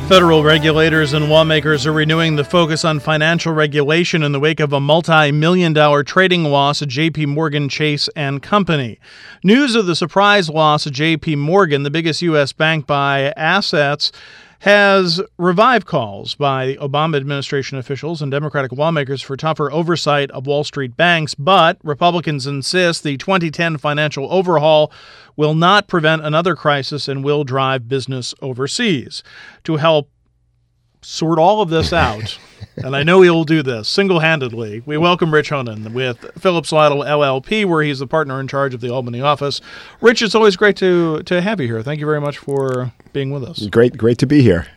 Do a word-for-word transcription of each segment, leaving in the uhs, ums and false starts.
Federal regulators and lawmakers are renewing the focus on financial regulation in the wake of a multi-million dollar trading loss at J P. Morgan Chase and Company. News of the surprise loss at J P. Morgan, the biggest U S bank by assets, has revived calls by Obama administration officials and Democratic lawmakers for tougher oversight of Wall Street banks, but Republicans insist the twenty ten financial overhaul will not prevent another crisis and will drive business overseas. To help sort all of this out, and I know he will do this single-handedly, we welcome Rich Honan with Phillips Lytle L L P, where he's the partner in charge of the Albany office. Rich, it's always great to to have you here. Thank you very much for being with us. Great, great to be here.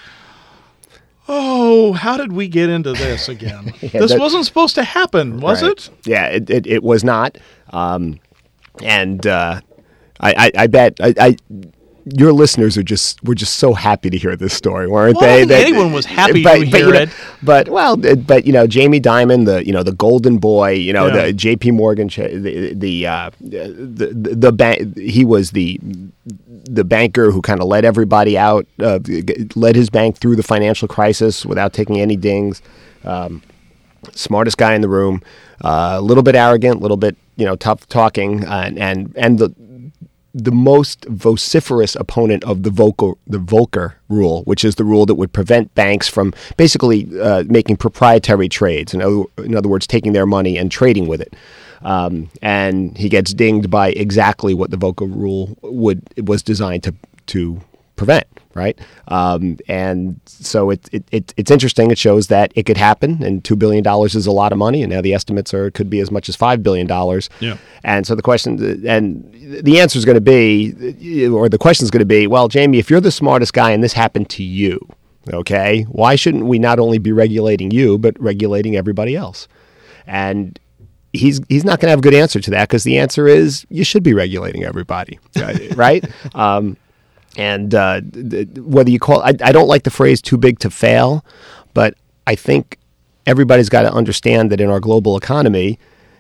Oh, how did we get into this again? yeah, this that, wasn't supposed to happen, was right. it? Yeah, it, it, it was not. Um, and uh, I, I, I bet I, I your listeners are just were just so happy to hear this story, weren't well, they? I think that, anyone was happy but, to but, hear you know, it. But well, but you know, Jamie Dimon, the you know the golden boy, you know yeah. the J P. Morgan, the the uh, the the, the bank. He was the the banker who kind of led everybody out, uh, led his bank through the financial crisis without taking any dings. Um, smartest guy in the room, uh, a little bit arrogant, a little bit you know tough talking, uh, and and and the. the most vociferous opponent of the Volcker, the Volcker rule, which is the rule that would prevent banks from basically uh, making proprietary trades. In other, in other words, taking their money and trading with it. Um, and he gets dinged by exactly what the Volcker rule would was designed to to prevent, right? Um, and so it, it, it it's interesting. It shows that it could happen, and two billion dollars is a lot of money, and now the estimates are it could be as much as five billion dollars. Yeah. And so the question, and the answer is going to be, or the question is going to be, well, Jamie, if you're the smartest guy and this happened to you, okay, why shouldn't we not only be regulating you, but regulating everybody else? And he's he's not going to have a good answer to that, because the answer is you should be regulating everybody, right? Um, and uh, whether you call, I, I don't like the phrase too big to fail, but I think everybody's got to understand that in our global economy,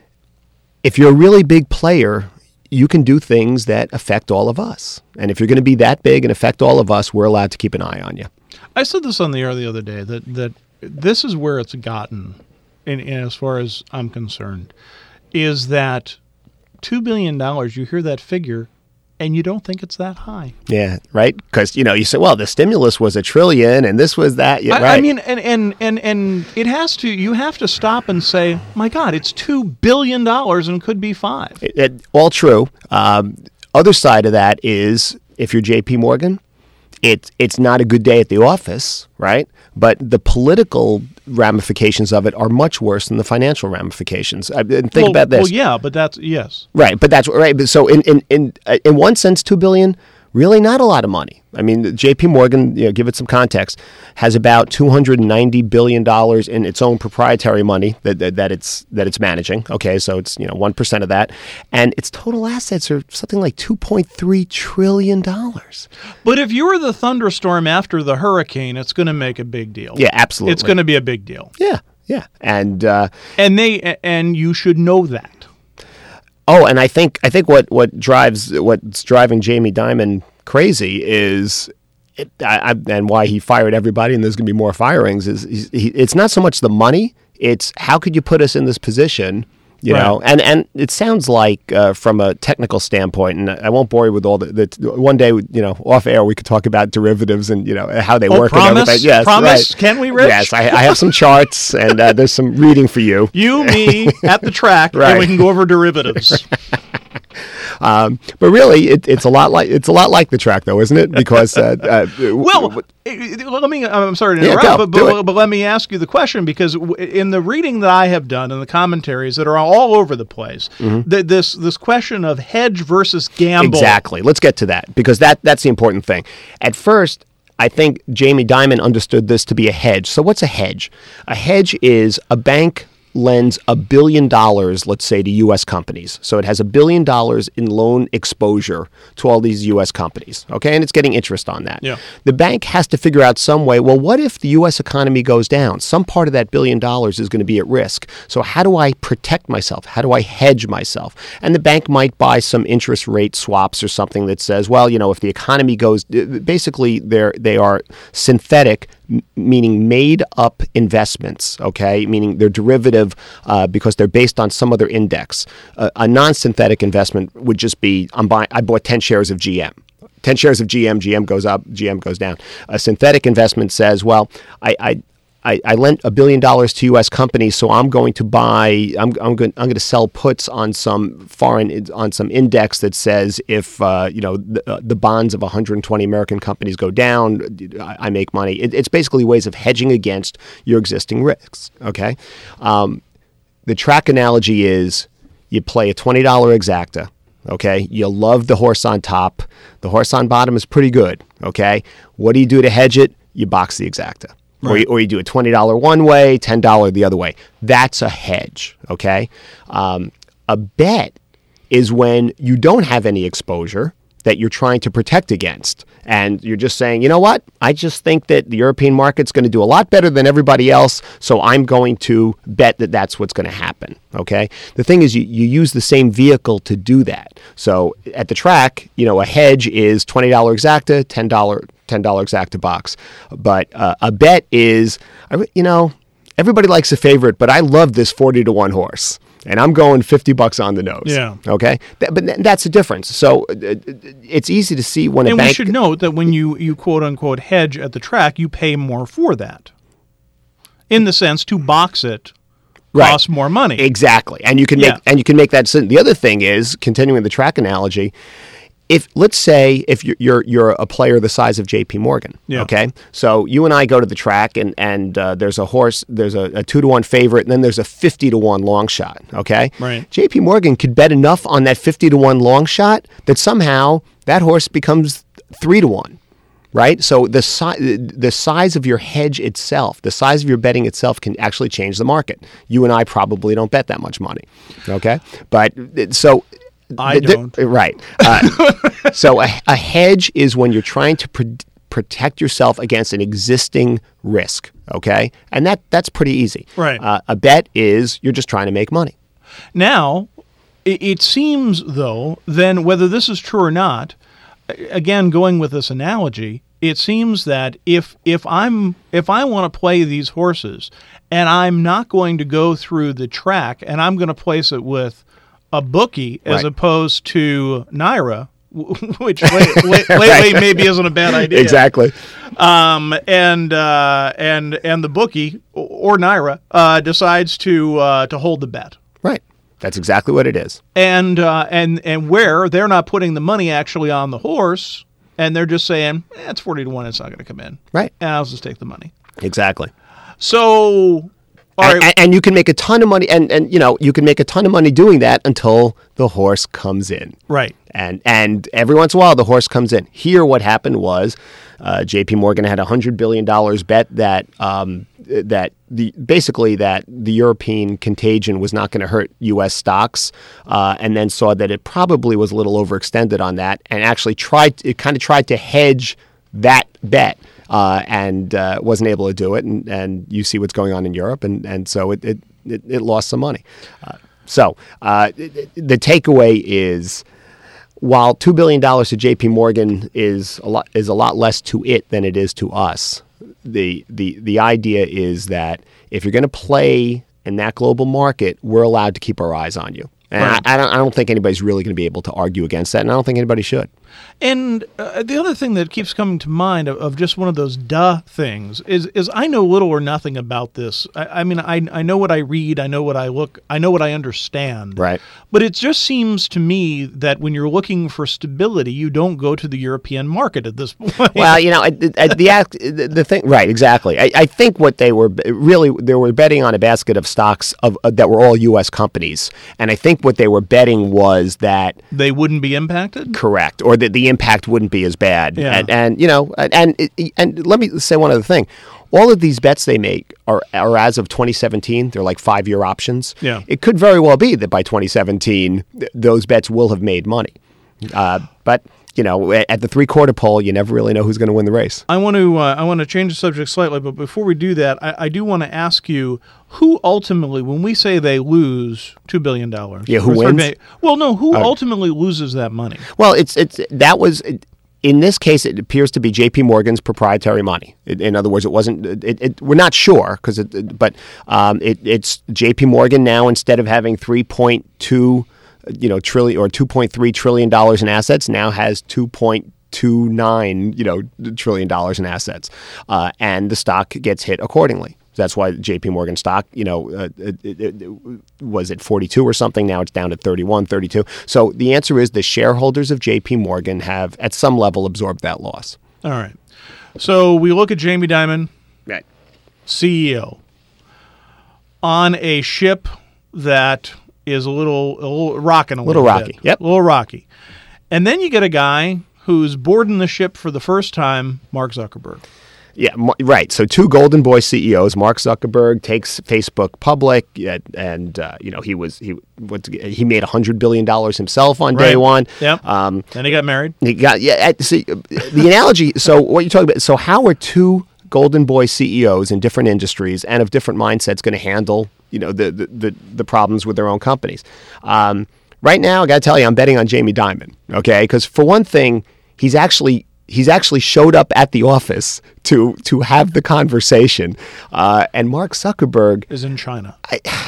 if you're a really big player, you can do things that affect all of us. And if you're going to be that big and affect all of us, we're allowed to keep an eye on you. I said this on the air the other day, that, that this is where it's gotten, in, in as far as I'm concerned, is that two billion dollars, you hear that figure, and you don't think it's that high. Yeah, right? Because, you know, you say, well, the stimulus was a trillion and this was that. Yeah, I, right. I mean, and, and, and, and it has to, you have to stop and say, my God, it's two billion dollars and could be five. It, it, all true. Um, other side of that is, if you're J P. Morgan, it, it's not a good day at the office, right? But the political ramifications of it are much worse than the financial ramifications. I, and think well, about this. Well, yeah, but that's, yes. Right, but that's right. So in in in, uh, in one sense, two billion dollars, really not a lot of money. I mean, J P. Morgan, you know, give it some context, has about two hundred ninety billion dollars in its own proprietary money that, that that it's that it's managing. Okay, so it's you know one percent of that, and its total assets are something like two point three trillion dollars. But if you were the thunderstorm after the hurricane, it's going to make a big deal. Yeah, absolutely. It's going to be a big deal. Yeah, yeah, and uh, and they and you should know that. Oh, and I think I think what, what drives what's driving Jamie Dimon crazy is, it, I, I, and why he fired everybody, and there's going to be more firings. Is he, it's not so much the money; it's how could you put us in this position, you right. know? And and it sounds like uh, from a technical standpoint, and I won't bore you with all the. the one day, you know, off air, we could talk about derivatives and you know how they oh, work. Promise? And everything. Yes, promise? Right. Can we, Rich? Yes, I, I have some charts, and uh, there's some reading for you. You, me, at the track, right. and we can go over derivatives. Um, but really, it, it's a lot like it's a lot like the track, though, isn't it? Because uh, uh, well, let me. I'm sorry to yeah, interrupt, go, but, but, but let me ask you the question, because in the reading that I have done and the commentaries that are all over the place, mm-hmm. the, this this question of hedge versus gamble. Exactly. Let's get to that, because that that's the important thing. At first, I think Jamie Dimon understood this to be a hedge. So what's a hedge? A hedge is a bank lends a billion dollars, let's say, to U S companies. So it has a billion dollars in loan exposure to all these U S companies, okay? And it's getting interest on that. Yeah. The bank has to figure out some way, well, what if the U S economy goes down? Some part of that billion dollars is going to be at risk. So how do I protect myself? How do I hedge myself? And the bank might buy some interest rate swaps or something that says, well, you know, if the economy goes, basically they're, they are synthetic, meaning made up investments, okay? Meaning they're derivative uh, because they're based on some other index. Uh, a non-synthetic investment would just be, I'm buying, I bought ten shares of G M. ten shares of G M, G M goes up, G M goes down. A synthetic investment says, well, I, I I, I lent a billion dollars to U S companies, so I'm going to buy. I'm I'm going. I'm going to sell puts on some foreign on some index that says if uh, you know the, uh, the bonds of one hundred twenty American companies go down, I, I make money. It, it's basically ways of hedging against your existing risks. Okay, um, the track analogy is you play a twenty dollar exacta. Okay, you love the horse on top. The horse on bottom is pretty good. Okay, what do you do to hedge it? You box the exacta. Right. Or, you, or you do a twenty dollars one way, ten dollars the other way. That's a hedge, okay? Um, a bet is when you don't have any exposure that you're trying to protect against. And you're just saying, you know what? I just think that the European market's going to do a lot better than everybody else, so I'm going to bet that that's what's going to happen, okay? The thing is, you, you use the same vehicle to do that. So at the track, you know, a hedge is twenty dollars exacta, ten dollars ten dollars exacta box. But uh, a bet is, you know, everybody likes a favorite, but I love this forty to one horse. And I'm going fifty bucks on the nose. Yeah. Okay. Th- but th- that's the difference. So uh, it's easy to see when a and bank. And we should note that when you, you quote unquote hedge at the track, you pay more for that. In the sense, to box it costs right. more money. Exactly. And you can yeah. make and you can make that decision. The other thing is, continuing the track analogy, if let's say if you're you're, you're a player the size of J P Morgan, yeah. okay, so you and I go to the track and and uh, there's a horse, there's a, a two to one favorite, and then there's a fifty to one long shot, okay. Right. J P Morgan could bet enough on that fifty to one long shot that somehow that horse becomes three to one. Right, so the si- the size of your hedge itself, the size of your betting itself, can actually change the market. You and I probably don't bet that much money, okay? But so. I the, don't. The, right. Uh, so a, a hedge is when you're trying to pr- protect yourself against an existing risk, okay? And that that's pretty easy. Right. Uh, a bet is you're just trying to make money. Now, it, it seems, though, then whether this is true or not, again, going with this analogy, it seems that if if I'm if I want to play these horses and I'm not going to go through the track and I'm going to place it with a bookie as right. opposed to Naira, which late, late, lately right. maybe isn't a bad idea. Exactly. Um, and uh, and and the bookie or Naira uh, decides to uh, to hold the bet. Right. That's exactly what it is. And uh, and and where they're not putting the money actually on the horse, and they're just saying, eh, it's forty to one, it's not going to come in. Right. And I'll just take the money. Exactly. So. All and, right. and you can make a ton of money, and, and you know you can make a ton of money doing that until the horse comes in. Right. And and every once in a while the horse comes in. Here, what happened was, uh, J P Morgan had a hundred billion dollars bet that um, that the basically that the European contagion was not going to hurt U S stocks, uh, and then saw that it probably was a little overextended on that, and actually tried it kind of tried to hedge that bet. Uh, and uh, wasn't able to do it, and, and you see what's going on in Europe, and, and so it, it, it, it lost some money. Uh, so uh, it, the takeaway is, while two billion dollars to J P Morgan is a lot is a lot less to it than it is to us, the the the idea is that if you're going to play in that global market, we're allowed to keep our eyes on you. And right. I, I, don't, I don't think anybody's really going to be able to argue against that, and I don't think anybody should. And uh, the other thing that keeps coming to mind of, of just one of those duh things is is I know little or nothing about this. I, I mean, I I know what I read, I know what I look, I know what I understand. Right. But it just seems to me that when you're looking for stability, you don't go to the European market at this point. Well, you know, the the, act, the thing, right? Exactly. I, I think what they were really they were betting on a basket of stocks of uh, that were all U S companies, and I think think what they were betting was that they wouldn't be impacted. Correct, or that the impact wouldn't be as bad. Yeah. And, and you know, and, and and let me say one other thing. All of these bets they make are, are as of twenty seventeen. They're like five-year options. Yeah. It could very well be that by twenty seventeen, th- those bets will have made money. Uh, but you know, at the three-quarter pole, you never really know who's going to win the race. I want to uh, I want to change the subject slightly, but before we do that, I, I do want to ask you who ultimately, when we say they lose two billion dollars, Yeah, who or wins? sorry, well, no, who Uh, ultimately loses that money? Well, it's it's that was. In this case, it appears to be J P. Morgan's proprietary money. In, in other words, it wasn't. It, it, we're not sure because, it, but um, it, it's J P. Morgan now. Instead of having three point two, you know, trillion or two point three trillion dollars in assets, now has two point two nine, you know, trillion dollars in assets, uh, and the stock gets hit accordingly. That's why J P. Morgan stock, you know, uh, it, it, it was at forty-two or something. Now it's down at thirty-one, thirty-two. So the answer is the shareholders of J P. Morgan have, at some level, absorbed that loss. All right. So we look at Jamie Dimon, Right. C E O, on a ship that is a little, a little rocking a Little little rocky. bit. Yep. A little rocky. And then you get a guy who's boarding the ship for the first time, Mark Zuckerberg. Yeah, Mar- right. So two Golden Boy C E Os. Mark Zuckerberg takes Facebook public, and, and uh, you know he was he what, he made a hundred billion dollars himself on day Right. one. Yep. Um, Then he got married. He got yeah. at- See the analogy. So what you're talking about? So how are two Golden Boy C E Os in different industries and of different mindsets going to handle you know the the, the the problems with their own companies? Um, right now, I got to tell you, I'm betting on Jamie Dimon. Okay, because for one thing, he's actually. He's actually showed up at the office to to have the conversation, uh, and Mark Zuckerberg Is in China.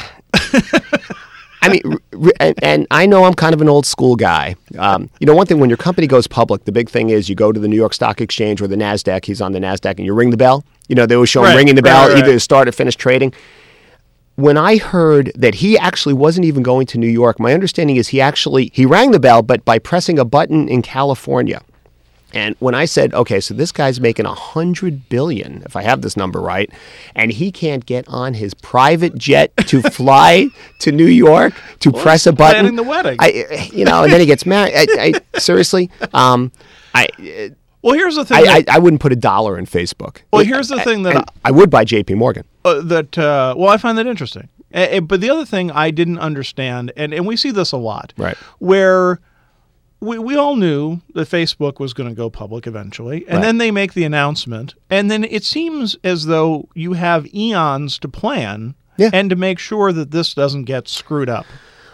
I mean, r- r- and, and I know I'm kind of an old school guy. Um, you know, one thing, when your company goes public, the big thing is you go to the New York Stock Exchange or the NASDAQ. He's on the NASDAQ, and you ring the bell. You know, they always show him Right, ringing the right, bell, right, right. either to start or finish trading. When I heard that he actually wasn't even going to New York, my understanding is he actually, he rang the bell, but by pressing a button in California. And when I said, okay, so this guy's making a hundred billion, if I have this number right, and he can't get on his private jet to fly to New York to Well, press a he's button, planning the wedding. I, you know, and then he gets married. I, I seriously, um, I, Well, here's the thing. I, that, I, I wouldn't put a dollar in Facebook. Well, here's the thing that And I would buy J P. Morgan. uh, that uh, well, I find that interesting. A- a- but the other thing I didn't understand, and, and we see this a lot, Right. where we, we all knew that Facebook was going to go public eventually, and Right. then they make the announcement, and then it seems as though you have eons to plan Yeah. and to make sure that this doesn't get screwed up.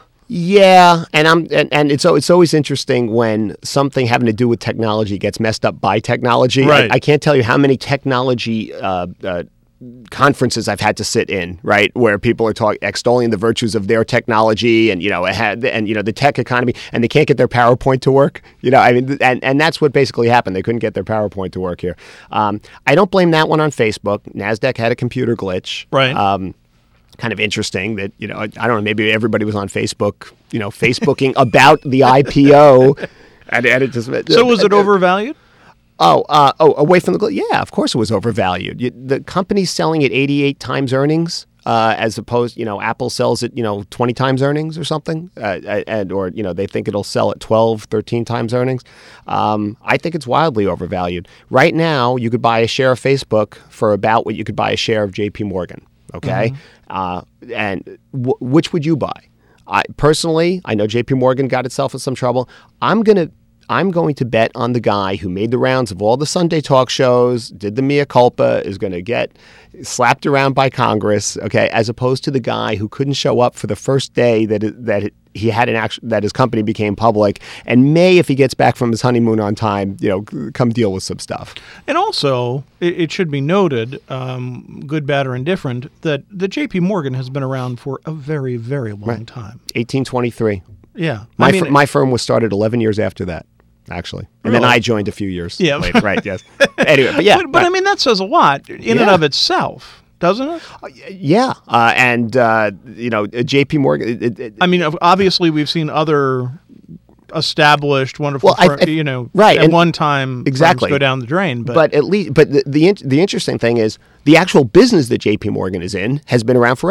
Yeah, and I'm and, and it's it's always interesting when something having to do with technology gets messed up by technology. Right. I, I can't tell you how many technology uh, uh, conferences I've had to sit in, right, where people are talking extolling the virtues of their technology and you know it had and you know the tech economy, and they can't get their PowerPoint to work. You know, I mean, and and that's what basically happened. They couldn't get their PowerPoint to work here. Um, I don't blame that one on Facebook. NASDAQ had a computer glitch. Right. Um, kind of interesting that, you know, I, I don't know, maybe everybody was on Facebook, you know, Facebooking about the I P O. And, and it just, So was it overvalued? Oh, uh, oh, away from the, gl- yeah, of course it was overvalued. You, the company's selling at eighty-eight times earnings, uh, as opposed, you know, Apple sells at, you know, twenty times earnings or something, uh, and, or, you know, they think it'll sell at twelve, thirteen times earnings. Um, I think it's wildly overvalued. Right now, you could buy a share of Facebook for about what you could buy a share of J P. Morgan. Okay, mm-hmm. uh, and w- which would you buy? I personally, I know J P. Morgan got itself in some trouble. I'm gonna, I'm going to bet on the guy who made the rounds of all the Sunday talk shows, did the mea culpa, is going to get slapped around by Congress. Okay, as opposed to the guy who couldn't show up for the first day that it, that it, he had an action that his company became public, and may, if he gets back from his honeymoon on time, you know, come deal with some stuff. And also, it, it should be noted, um, good, bad, or indifferent, that the J P. Morgan has been around for a very, very long Right. time. eighteen twenty-three. Yeah, My I mean, fir- my firm was started eleven years after that, actually, and Really? then I joined a few years Yeah. later. Right? Yes. Anyway, but yeah, but, but right. I mean that says a lot in and Yeah. of itself, doesn't it? yeah, uh, and uh, you know, J P. Morgan. It, it, it, I mean, obviously we've seen other established, wonderful, Well, I- fir- I- you know, right, at and- one time Exactly. firms go down the drain. But, but at least, but the the, in- the interesting thing is the actual business that J P. Morgan is in has been around forever.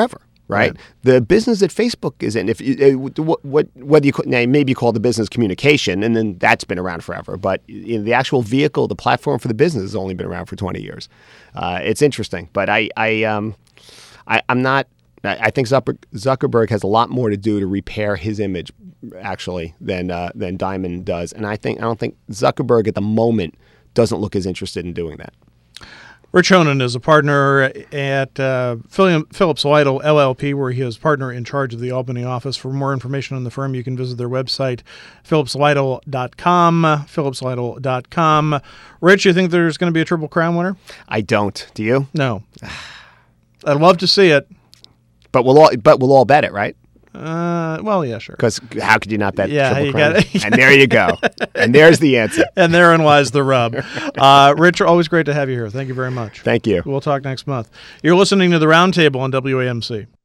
Right? Right. The business that Facebook is in, if you, uh, what, what whether you could, now maybe call the business communication, and then that's been around forever. But you know, the actual vehicle, the platform for the business, has only been around for twenty years. Uh, it's interesting, but I, I, um, I I'm not. I think Zucker, Zuckerberg has a lot more to do to repair his image, actually, than uh, than Diamond does. And I think I don't think Zuckerberg at the moment doesn't look as interested in doing that. Rich Honan is a partner at uh, Phillips Lytle L L P, where he is partner in charge of the Albany office. For more information on the firm, you can visit their website, phillips lytle dot com, phillips lytle dot com. Rich, you think there's going to be a Triple Crown winner? I don't. Do you? No. I'd love to see it. But we'll all, but we'll all bet it, right? Uh, well, yeah, sure. Because how could you not bet Yeah, Triple you Crown? got it. And there you go. And there's the answer. And therein lies the rub. Uh, Rich, always great to have you here. Thank you very much. Thank you. We'll talk next month. You're listening to The Roundtable on W A M C.